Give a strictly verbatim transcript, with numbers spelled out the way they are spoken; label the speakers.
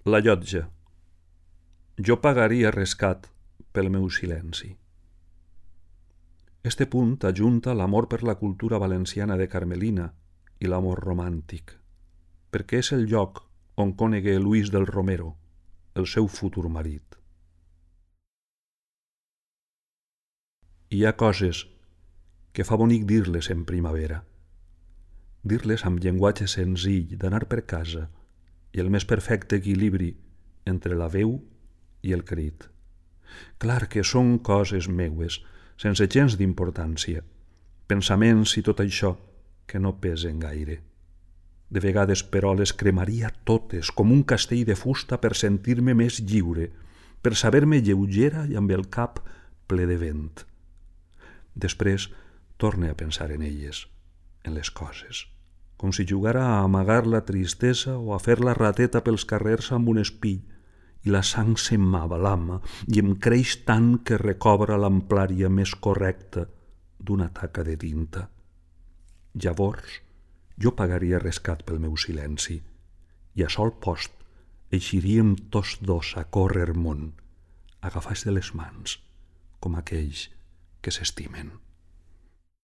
Speaker 1: La llotja. Jo pagaria rescat pel meu silenci. Este punt ajunta l'amor per la cultura valenciana de Carmelina i l'amor romàntic, perquè és el lloc on conegué Luis del Romero, el seu futur marit. Hi ha coses que fa bonic dir-les en primavera, dir-les amb llenguatge senzill d'anar per casa i el més perfecte equilibri entre la veu i el crit. Clar que són coses meues, sense gens d'importància, pensaments i tot això que no pesen gaire. De vegades, però, les cremaria totes com un castell de fusta per sentir-me més lliure, per saber-me lleugera i amb el cap ple de vent. Després torne a pensar en elles, en les coses, com si jugara a amagar la tristesa o a fer la rateta pels carrers amb un espill, i la sang se'm m'abalama i em creix tant que recobra l'amplària més correcta d'una taca de tinta. Llavors, jo pagaria rescat pel meu silenci i a sol post eixiríem tots dos a córrer món, agafats de les mans, com aquells que s'estimen.